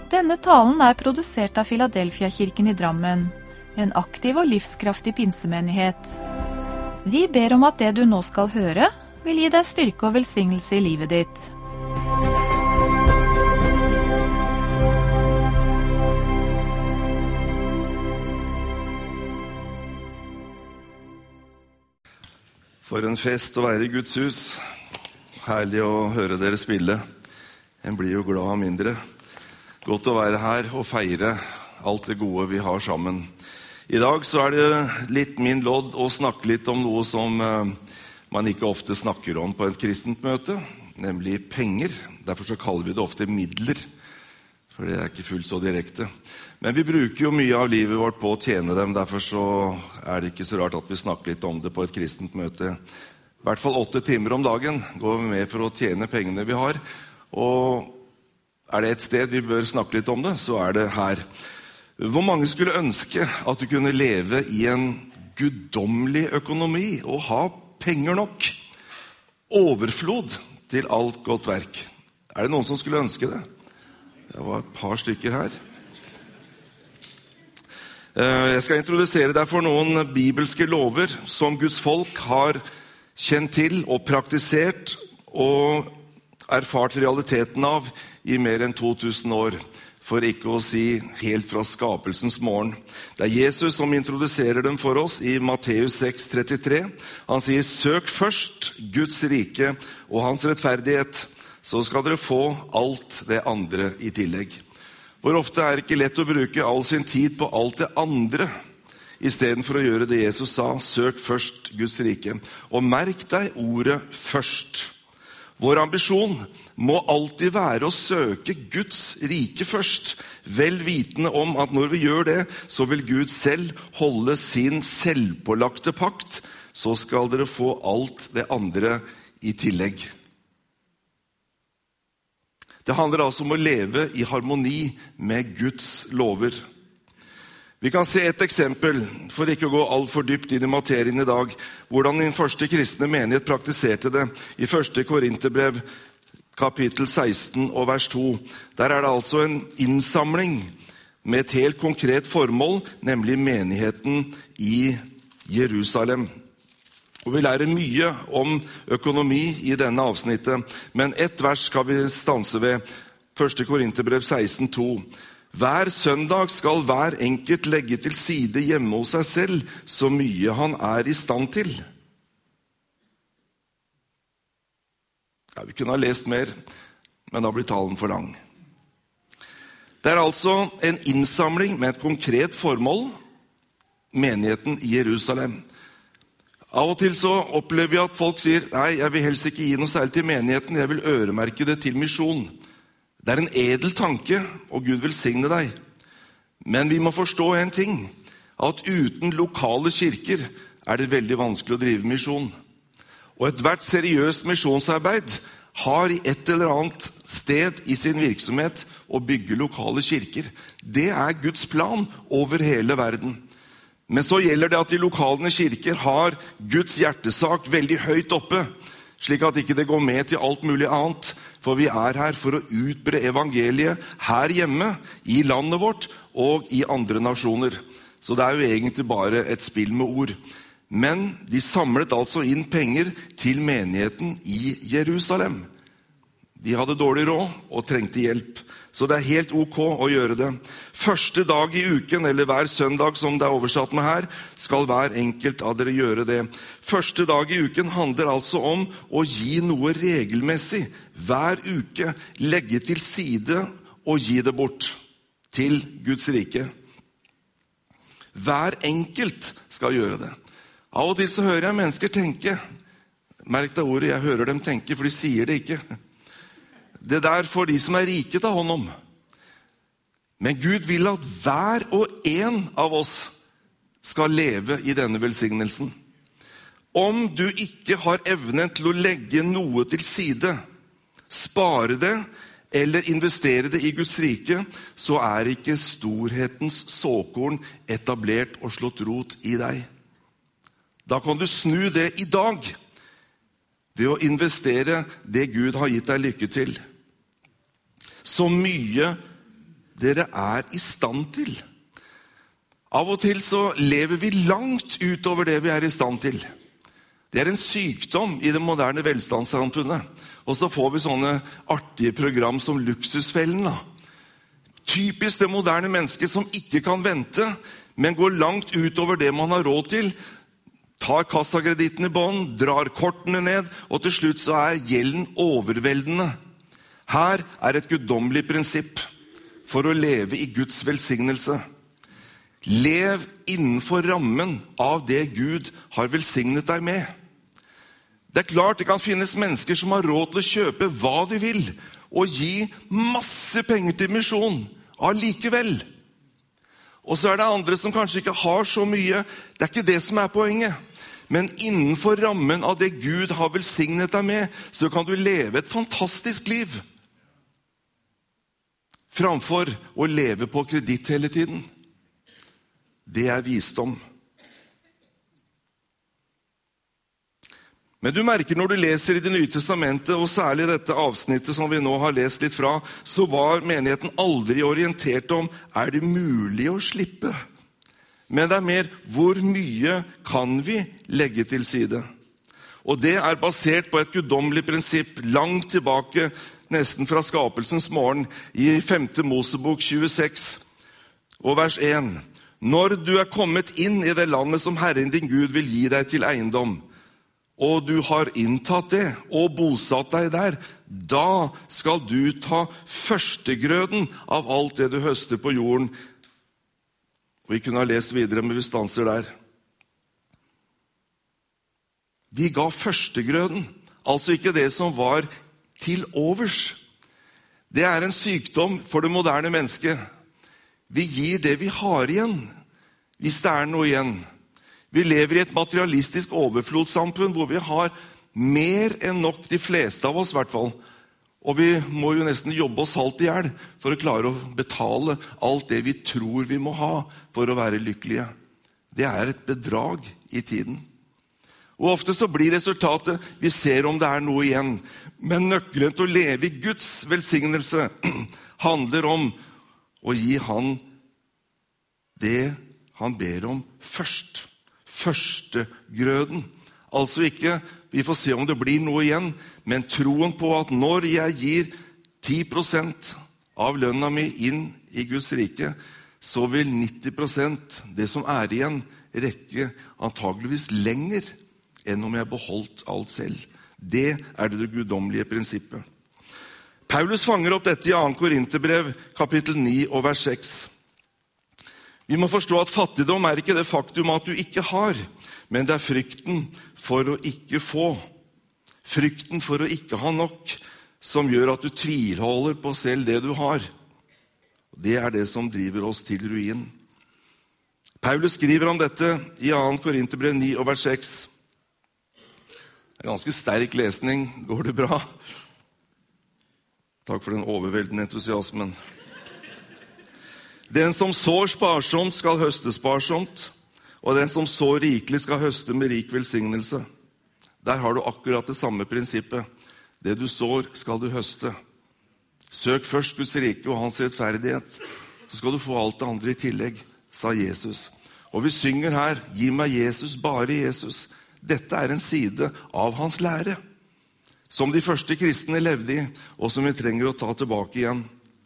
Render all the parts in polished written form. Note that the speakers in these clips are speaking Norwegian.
Denne talen er produsert av Philadelphia-kirken i Drammen, en aktiv og livskraftig pinsemenighet. Vi ber om at det du nå skal høre, vil gi deg styrke og velsignelse i livet ditt. For en fest å være i Guds hus. Herlig å høre dere spille. En blir jo glad av mindre. Godt å være her og feire alt det gode vi har sammen. I dag så er det litt min lodd å snakke litt om noe som man ikke ofte snakker om på et kristent møte, nemlig penger. Derfor så kaller vi det ofte midler, for det er ikke fullt så direkte. Men vi bruker jo mye av livet vårt på å tjene dem, derfor så er det ikke så rart at vi snakker litt om det på et kristent møte. I hvert fall 8 timer om dagen går vi med for å tjene pengene vi har, og er det et sted vi bør snakke litt om det, så er det her. Hvor mange skulle ønske at du kunne leve i en guddommelig økonomi og ha penger nok? Overflod til alt godt verk. Er det noen som skulle ønske det? Det var et par stykker her. Jeg skal introdusere deg for noen bibelske lover som Guds folk har kjent til og praktisert og erfart realiteten av i mer enn 2000 år, for ikke å si helt fra skapelsens morgen. Det er Jesus som introduserer dem for oss i Matteus 6,33. Han sier, søk først Guds rike og hans rettferdighet, så skal dere få alt det andre i tillegg. Hvor ofte er det ikke lett å bruke all sin tid på alt det andre, i stedet for å gjøre det Jesus sa, søk først Guds rike. Og merk deg ordet først. Vår ambisjon må alltid være å søke Guds rike først, vel vitende om at når vi gjør det, så vil Gud selv holde sin selvpålagte pakt, så skal dere få alt det andre i tillegg. Det handler altså om å leve i harmoni med Guds lover. Vi kan se et eksempel, for ikke å gå alt for dypt inn i materien i dag, hvordan den første kristne menighet praktiserte det i 1. Korinterbrev, kapittel 16 og vers 2. Der er det altså en innsamling med et helt konkret formål, nemlig menigheten i Jerusalem. Og vi lærer mye om økonomi i denne avsnittet, men ett vers skal vi stanse ved, 1. Korinterbrev 16,2. Hver søndag skal hver enkelt legge til side hjemme hos seg selv så mye han er i stand til. Ja, vi kunne ha lest mer, men da blir talen for lang. Det er altså en innsamling med et konkret formål, menigheten i Jerusalem. Av og til så opplever vi at folk sier, nei, jeg vil helst ikke gi noe særlig til menigheten, jeg vil øremerke det til misjon. Det er en edel tanke, og Gud velsigne deg. Men vi må forstå en ting, at uten lokale kirker er det veldig vanskelig å drive misjon. Og ethvert seriøst misjonsarbeid har i et eller annet sted i sin virksomhet å bygge lokale kirker. Det er Guds plan over hele verden. Men så gjelder det at de lokale kirker har Guds hjertesak veldig høyt oppe, slik at ikke det går med til alt mulig annet. For vi er her for å utbre evangeliet her hjemme, i landet vårt og i andre nasjoner. Så det er jo egentlig bare et spill med ord. Men de samlet altså inn penger til menigheten i Jerusalem. De hadde dårlig råd og trengte hjelp. Så det er helt ok å gjøre det. Første dag i uken, eller hver søndag som det er oversatt med her, skal hver enkelt av dere gjøre det. Første dag i uken handler altså om å gi noe regelmessig. Hver uke legge til side og gi det bort til Guds rike. Hver enkelt skal gjøre det. Av og til så hører jeg mennesker tenke, merk deg ordet, jeg hører dem tenke, for de sier det ikke. Det der for de som er rike ta hånd om. Men Gud vil at hver og en av oss skal leve i denne velsignelsen. Om du ikke har evnen til å legge noe til side, spare det eller investere det i Guds rike, så er ikke storhetens såkorn etablert og slått rot i deg. Da kan du snu det i dag ved å investere det Gud har gitt deg lykke til. Så mye dere er i stand til. Av og til så lever vi langt utover det vi er i stand til. Det er en sykdom i det moderne velstandssamfunnet. Og så får vi sånne artige program som Luksusfellen. Typisk det moderne mennesket som ikke kan vente, men går langt utover det man har råd til, tar kassakreditten i bånd, drar kortene ned, og til slutt så er gjelden overveldende. Her er et guddommelig prinsipp for å leve i Guds velsignelse. Lev innenfor rammen av det Gud har velsignet deg med. Det er klart det kan finnes mennesker som har råd til å kjøpe hva de vil, og gi masse penger til misjon allikevel. Og så er det andre som kanskje ikke har så mye. Det er ikke det som er poenget. Men innenfor rammen av det Gud har velsignet deg med, så kan du leve et fantastisk liv. Framfor å leve på kreditt hele tiden. Det er visdom. Men du merker når du leser i Det nye testamentet, og særlig dette avsnittet som vi nå har lest litt fra, så var menigheten aldri orientert om, er det mulig å slippe? Men det er mer, hvor mye kan vi legge til side? Og det er basert på et guddommelig prinsipp langt tilbake, nesten fra skapelsens morgen, i 5. Mosebok 26, og vers 1. Når du er kommet inn i det landet som Herren din Gud vil gi deg til eiendom, og du har inntatt det og bosatt deg der, da skal du ta førstegrøden av alt det du høster på jorden. Og vi kunne ha lest videre, men vi stanser der. De ga førstegrøden, altså ikke det som var til overs. Det er en sykdom for det moderne mennesket. Vi gir det vi har igjen, hvis det er noe igjen. Vi lever i et materialistisk overflodssamfunn hvor vi har mer enn nok, de fleste av oss i hvert fall. Og vi må jo nesten jobbe oss halvt i hjel for å klare å betale alt det vi tror vi må ha for å være lykkelige. Det er et bedrag i tiden. Og ofte så blir resultatet, vi ser om det er noe igjen. Men nøkkelen til å leve i Guds velsignelse handler om å gi han det han ber om først. Førstegrøden. Altså ikke, vi får se om det blir noe igjen, men troen på at når jeg gir 10% av lønna mi inn i Guds rike, så vil 90%, det som er igjen, rekke antageligvis lenger enn om jeg beholdt alt selv. Det er det guddommelige prinsippet. Paulus fanger opp dette i 2. Korinterbrev, kapittel 9 og vers 6. Vi må forstå at fattigdom er ikke det faktum at du ikke har, men det er frykten for å ikke få. Frykten for å ikke ha nok, som gjør at du tvilholder på selv det du har. Det er det som driver oss til ruin. Paulus skriver om dette i 2. Korinterbrev 9 og vers 6. Det er ganske sterk lesning. Går det bra? Takk for den overveldende entusiasmen. Den som sår sparsomt skal høste sparsomt, og den som sår rikelig skal høste med rik velsignelse. Der har du akkurat det samme prinsippet. Det du sår skal du høste. Søk først Guds rike og hans rettferdighet, så skal du få alt det andre i tillegg, sa Jesus. Og vi synger her, gi meg Jesus, bare Jesus. Dette er en side av hans lære, som de første kristne levde i, og som vi trenger å ta tilbake igjen.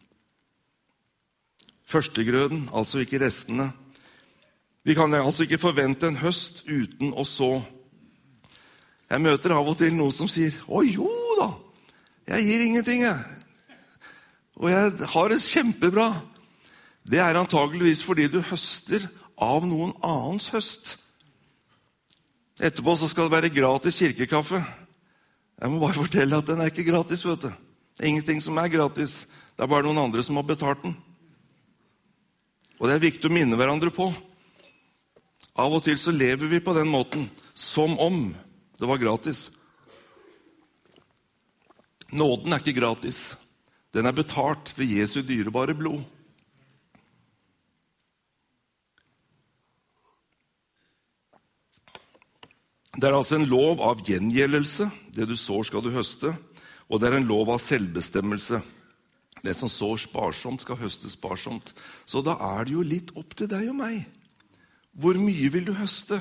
Førstegrøden, altså ikke restene. Vi kan altså ikke forvente en høst uten å så. Jeg møter av og til noen som sier, «Å jo da, jeg gir ingenting, jeg. Og jeg har det kjempebra». Det er antageligvis fordi du høster av noen annens høst. Etterpå så skal det være gratis kirkekaffe. Jeg må bare fortelle at den er ikke gratis, vet du. Det er ingenting som er gratis. Det er bare noen andre som har betalt den. Og det er viktig å minne hverandre på. Av og til så lever vi på den måten, som om det var gratis. Nåden er ikke gratis. Den er betalt ved Jesu dyrebare blod. Det er altså en lov av gjengjeldelse. Det du sår skal du høste. Og det er en lov av selvbestemmelse. Det som sår sparsomt skal høste sparsomt. Så da det jo litt opp til deg og meg. Hvor mye vil du høste?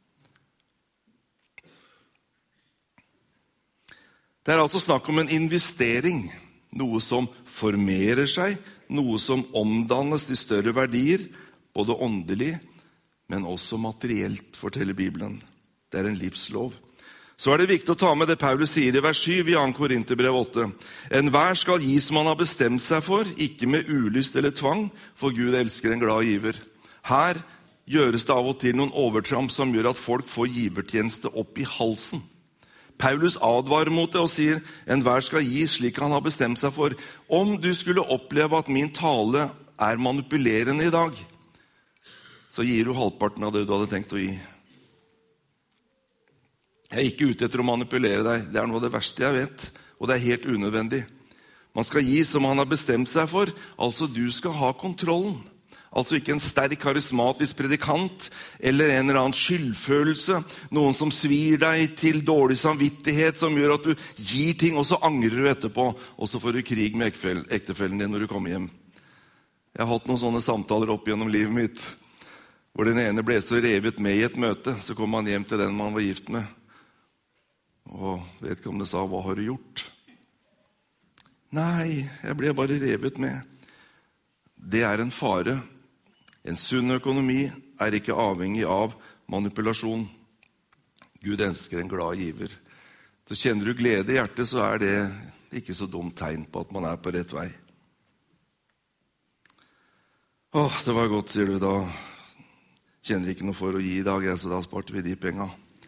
Det altså snakk om en investering. Noe som formerer seg, noe som omdannes til større verdier, både åndelig, men også materielt, forteller Bibelen. Det en livslov. Så det viktig å ta med det Paulus sier i vers 7 i 2. Korinterbrev 8. Enhver skal gi som han har bestemt seg for, ikke med ulyst eller tvang, for Gud elsker en glad giver. Her gjøres det av og til noen overtramp som gjør at folk får givertjeneste opp i halsen. Paulus advarer mot det og sier, enhver skal gi slik han har bestemt seg for. Om du skulle oppleve at min tale manipulerende i dag, så gir du halvparten av det du hadde tenkt å gi. Jeg ikke ute etter å manipulere deg. Det noe av det verste jeg vet, og det helt unødvendig. Man skal gi som han har bestemt seg for, altså du skal ha kontrollen. Altså ikke en sterk, karismatisk predikant, eller en eller annen skyldfølelse, noen som svir deg til dårlig samvittighet, som gjør at du gir ting, og så angrer du etterpå, og så får du krig med ektefellen din når du kommer hjem. Jeg har hatt noen sånne samtaler opp gjennom livet mitt, hvor den ene ble så revet med i et møte, så kom han hjem til den man var gift med. Og vedkommende sa, hva har du gjort? Nei, jeg ble bare revet med. Det en fare. En sunn økonomi ikke avhengig av manipulasjon. Gud elsker en glad giver. Så kjenner du glede i hjertet, så det ikke så dumt tegn på at man på rett vei. Det var godt, sier du da. Kjenner ikke noe for å gi i dag, så da sparte vi de pengene.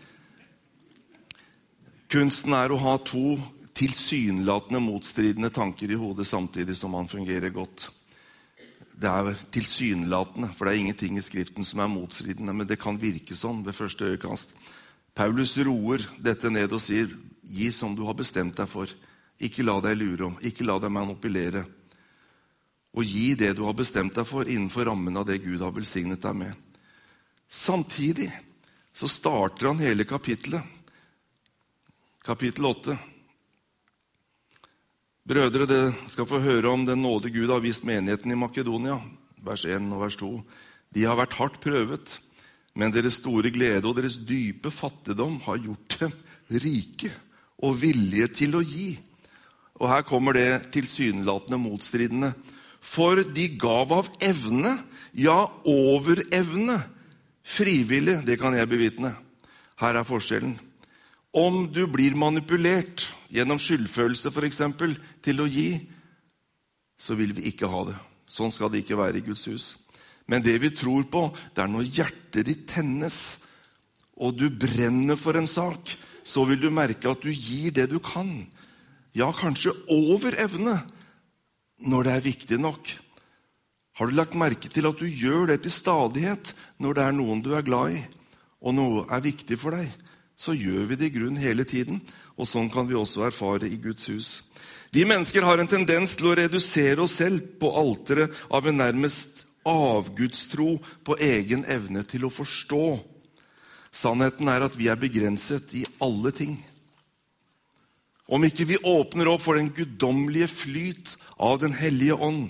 Kunsten å ha to tilsynelatende motstridende tanker i hodet samtidig som man fungerer godt. Det tilsynelatende, for det ingenting i Skriften som motstridende, men det kan virke sånn ved første øyekast. Paulus roer dette ned og sier, gi som du har bestemt deg for. Ikke la deg lure om, ikke la deg manipulere. Og gi det du har bestemt deg for innenfor rammen av det Gud har velsignet deg med. Samtidig så starter han hele kapittelet. Kapittel 8. Brødre, det skal få høre om den nåde Gud har vist menigheten i Makedonia. Vers 1 og vers 2. De har vært hardt prøvet, men deres store glede og deres dype fattigdom har gjort dem rike og villige til å gi. Og her kommer det tilsynelatende motstridende. For de gav av evne, ja over evne, frivillig, det kan jeg bevitne. Her forskjellen. Om du blir manipulert gjennom skyldfølelse for eksempel til å gi, så vil vi ikke ha det. Sånn skal det ikke være i Guds hus. Men det vi tror på, det når hjertet ditt tennes, og du brenner for en sak, så vil du merke at du gir det du kan. Ja, kanskje over evne, når det viktig nok. Har du lagt merke til at du gjør det til stadighet når det noen du glad i, og noe viktig for deg? Så gjør vi det i grunn hele tiden, og sånn kan vi også erfare i Guds hus. Vi mennesker har en tendens til å redusere oss selv på alteret av en nærmest avgudstro på egen evne til å forstå. Sannheten at vi begrenset i alle ting. Om ikke vi åpner opp for den guddommelige flyt av den hellige ånd,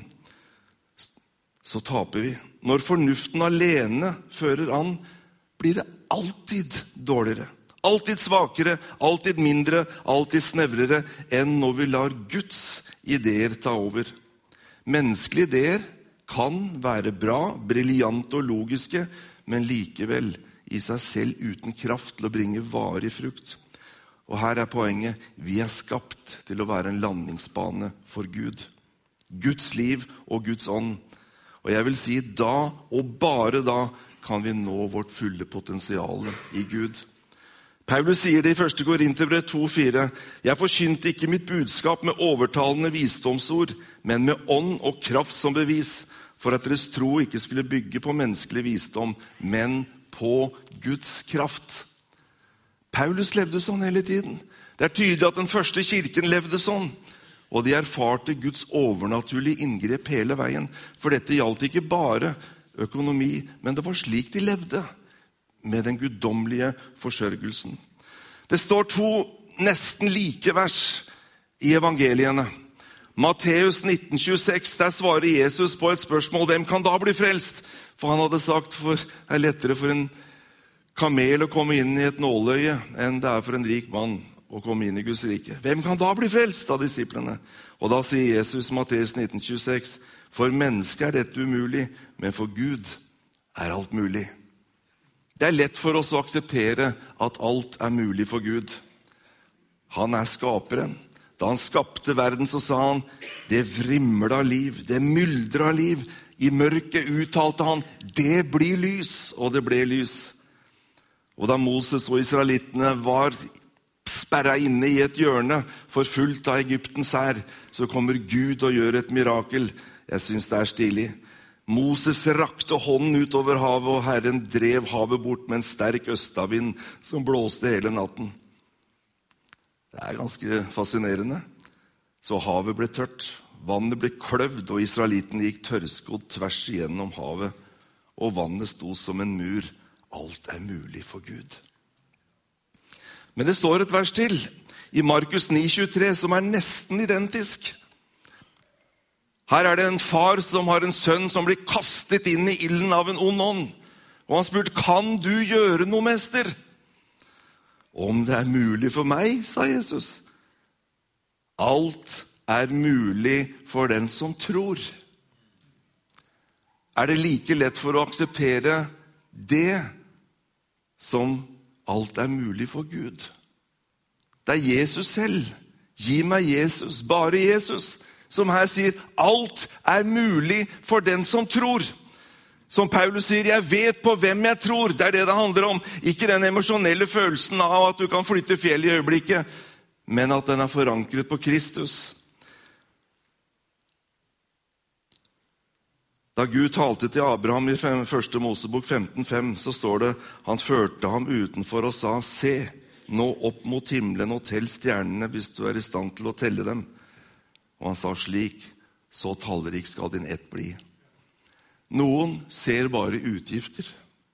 så taper vi. Når fornuften alene fører an, blir det alltid dårligere. Alltid svakere, alltid mindre, alltid snevrere enn når vi lar Guds ideer ta over. Menneskelige ideer kan være bra, briljante og logiske, men likevel i seg selv uten kraft til å bringe varig frukt. Og her poenget, vi skapt til å være en landingsbane for Gud. Guds liv og Guds ånd. Og jeg vil si, da og bare da kan vi nå vårt fulle potensial i Gud. Paulus sier det i 1. Korinterbrev 2,4. Jeg forkynte ikke mitt budskap med overtalende visdomsord, men med ånd og kraft som bevis, for at deres tro ikke skulle bygge på menneskelig visdom, men på Guds kraft. Paulus levde sånn hele tiden. Det tydelig at den første kirken levde sånn, og de erfarte Guds overnaturlige inngrep hele veien, for dette gjaldt ikke bare økonomi, men det var slik de levde, med den guddommelige forsørgelsen. Det står 2 nesten like vers i evangeliene. Matteus 19,26, der svarer Jesus på et spørsmål, hvem kan da bli frelst? For han hadde sagt, for det er lettere for en kamel å komme inn i et nåløye enn det er for en rik mann å komme inn i Guds rike. Hvem kan da bli frelst av disiplene? Og da sier Jesus i Matteus 19,26, for mennesket er dette umulig, men for Gud er alt mulig. Det er lett for oss å akseptere at alt er mulig for Gud. Han er skaperen. Da han skapte verden, så sa han, det vrimler av liv, det myldrer av liv. I mørket uttalte han, det blir lys, og det ble lys. Og da Moses og israelittene var sperret inne i et hjørne, forfulgt av Egyptens hær, så kommer Gud og gjør et mirakel. Jeg synes det er stilig. Moses rakte hånden ut over havet, og Herren drev havet bort med en sterk østavind som blåste hele natten. Det er ganske fascinerende. Så havet ble tørt, vannet ble kløvd, og israelittene gikk tørrskodd tvers igjennom havet, og vannet sto som en mur. Alt er mulig for Gud. Men det står et vers til, i Markus 9,23, som er nesten identisk. Her er det en far som har en sønn som blir kastet inn i ilden av en ond ånd. Og han spurte, kan du gjøre noe, mester? Om det er mulig for meg, sa Jesus. Alt er mulig for den som tror. Er det like lett for å akseptere det som alt er mulig for Gud? Det er Jesus selv. Gi meg Jesus, bare Jesus, som her sier, alt er mulig for den som tror. Som Paulus sier, jeg vet på hvem jeg tror. Det er det det handler om. Ikke den emosjonelle følelsen av at du kan flytte fjell i øyeblikket, men at den er forankret på Kristus. Da Gud talte til Abraham i 1. Mosebok 15,5, så står det, han førte ham utenfor og sa, se, nå opp mot himmelen og tell stjernene hvis du er i stand til å telle dem. Og han sa slik, så tallrik skal din ett bli. Noen ser bare utgifter.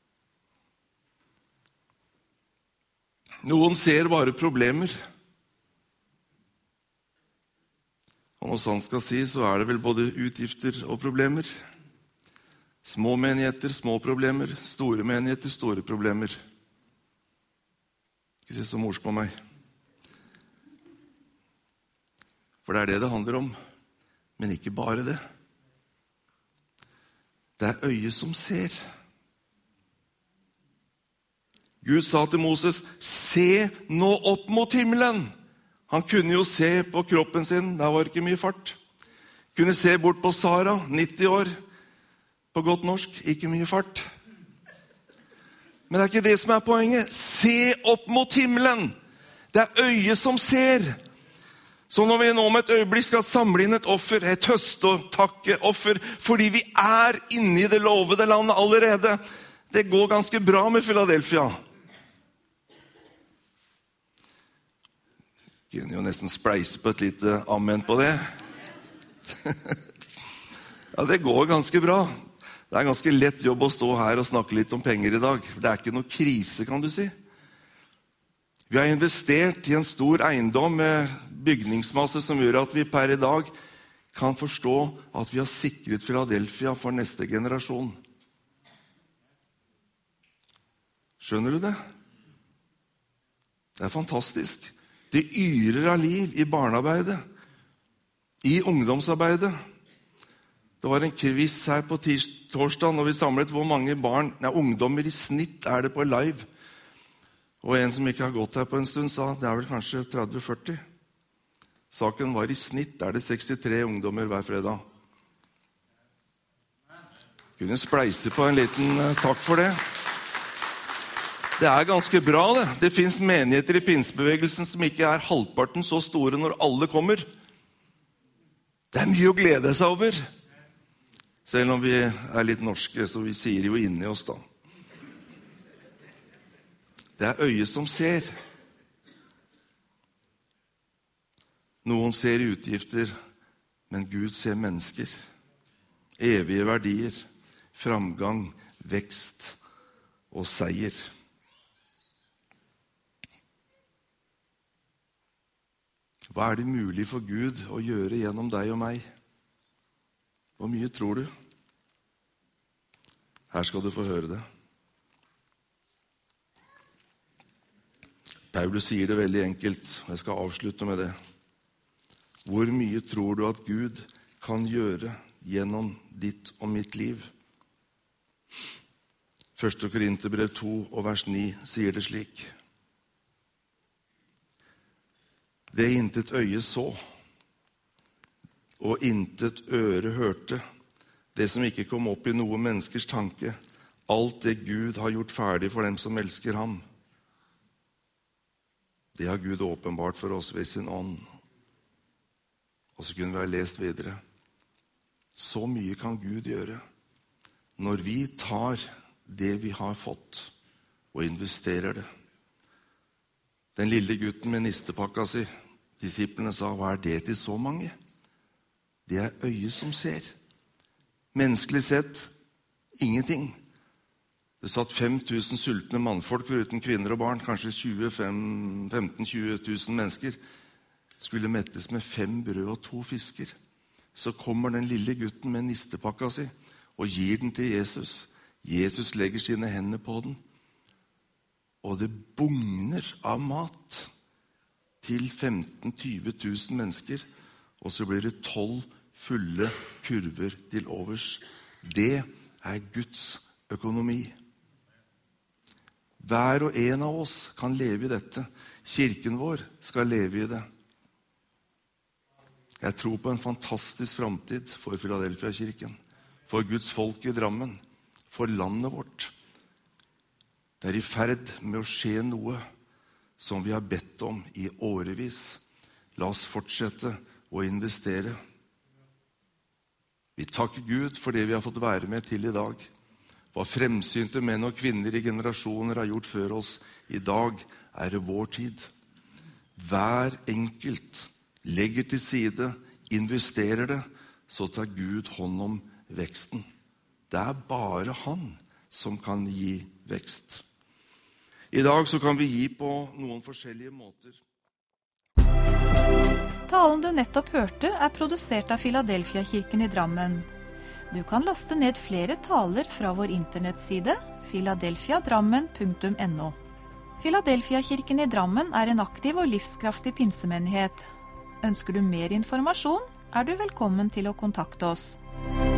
Noen ser bare problemer. Og når sånn skal si, så er det vel både utgifter og problemer. Små menigheter, små problemer. Store menigheter, store problemer. Ikke se så mors på meg. For det er det det handler om. Men ikke bare det. Det er øyet som ser. Gud sa til Moses, se nå opp mot himmelen. Han kunne jo se på kroppen sin, der var ikke mye fart. Kunne se bort på Sara, 90 år, på godt norsk, ikke mye fart. Men det er ikke det som er poenget. Se opp mot himmelen. Det er øyet som ser. Så når vi nå om et øyeblikk skal samle inn et offer, et høst- og takkeoffer, fordi vi er inne i det lovede landet allerede, det går ganske bra med Philadelphia. Jeg kunne jo nesten spleise på et lite amen på det. Ja, det går ganske bra. Det er ganske lett jobb å stå her og snakke litt om penger i dag, for det er ikke noe krise, kan du si. Vi har investert i en stor eiendom med bygningsmasse som gjør at vi per i dag kan forstå at vi har sikret Philadelphia for neste generasjon. Skjønner du det? Det er fantastisk. Det yrer av liv i barnearbeidet, i ungdomsarbeidet. Det var en quiz her på torsdag når vi samlet hvor mange ungdommer i snitt er det på live. Og en som ikke har gått her på en stund sa, det er vel kanskje 30-40. Saken var i snitt, er det 63 ungdommer hver fredag. Kunne spleise på en liten takk for det. Det er ganske bra det. Det finnes menigheter i pinsebevegelsen som ikke er halvparten så store når alle kommer. Det er mye å glede seg over. Selv om vi er litt norske, så vi sier jo inni oss da. Det er øyet som ser. Noen ser utgifter, men Gud ser mennesker. Evige verdier, framgang, vekst og seier. Hva er det mulig for Gud å gjøre gjennom deg og meg? Hvor mye tror du? Her skal du få høre det. Paulus sier det veldig enkelt, og jeg skal avslutte med det. Hvor mye tror du at Gud kan gjøre gjennom ditt og mitt liv? 1. Korinterbrev 2 og vers 9 sier det slik. Det intet øye så, og intet øre hørte, det som ikke kom opp i noe menneskers tanke, alt det Gud har gjort ferdig for dem som elsker ham. Det har Gud åpenbart for oss ved sin ånd. Og så kunne vi ha lest videre. Så mye kan Gud gjøre når vi tar det vi har fått og investerer det. Den lille gutten med nistepakka si, disiplene sa, hva er det til så mange? Det er øyet som ser. Menneskelig sett, ingenting. Det satt 5000 sultne mannfolk foruten kvinner og barn, kanskje 15-20 000 mennesker, skulle mettes med 5 brød og 2 fisker. Så kommer den lille gutten med nistepakka si og gir den til Jesus. Jesus legger sine hender på den, og det bugner av mat til 15-20 000 mennesker, og så blir det 12 fulle kurver til overs. Det er Guds økonomi. Hver og en av oss kan leve i dette. Kirken vår skal leve i det. Jeg tror på en fantastisk framtid for Philadelphia-kirken, for Guds folk i Drammen, for landet vårt. Det er i ferd med å skje noe som vi har bedt om i årevis. La oss fortsette å investere. Vi takker Gud for det vi har fått være med til i dag. Hva fremsynte menn og kvinner i generasjoner har gjort før oss, i dag er det vår tid. Hver enkelt legger til side, investerer det, så tar Gud hånd om veksten. Det er bare han som kan gi vekst. I dag så kan vi gi på noen forskjellige måter. Talen du nettopp hørte er produsert av Philadelphia-kirken i Drammen. Du kan laste ned flere taler fra vår internettside philadelphiadrammen.no. Philadelphia-kirken i Drammen er en aktiv og livskraftig pinsemenighet. Ønsker du mer informasjon, er du velkommen til å kontakte oss.